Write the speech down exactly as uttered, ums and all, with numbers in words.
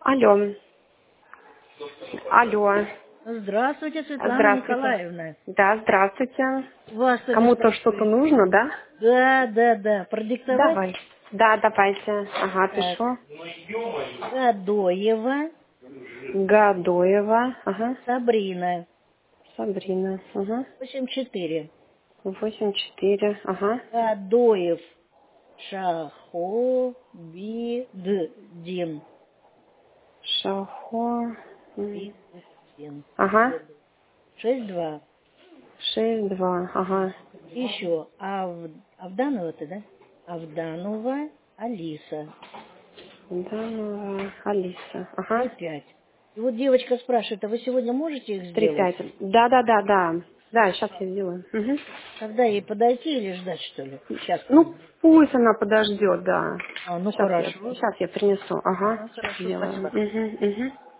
Алло. Алло. Здравствуйте, Светлана Здравствуйте. Николаевна. Да, здравствуйте. Вас что Кому-то беспокоит? что-то нужно, да? Да, да, да. Продиктовать? Давай. Да, давайте. Ага, Так. пишу. Гадоева Гадоева. Ага. Сабрина. Сабрина. Ага. восемь четыре. Восемь четыре. Ага. Гадоев Шахобиддин. Шахо. М. Биддин. Ага. шесть два. Шесть два. Ага. Еще Ав... Авданова ты, да? Авданова Алиса. Данова Алиса. Ага. три пять. И вот девочка спрашивает, а вы сегодня можете их Три сделать? пять. Да, да, да, да. Да, сейчас я сделаю. Угу. Когда ей подойти или ждать, что ли? Сейчас. Ну, пусть она подождет, да. А, ну Сейчас я, хорошо. сейчас я принесу. Ага, Ага, сейчас хорошо, сделаем. спасибо. Угу, угу.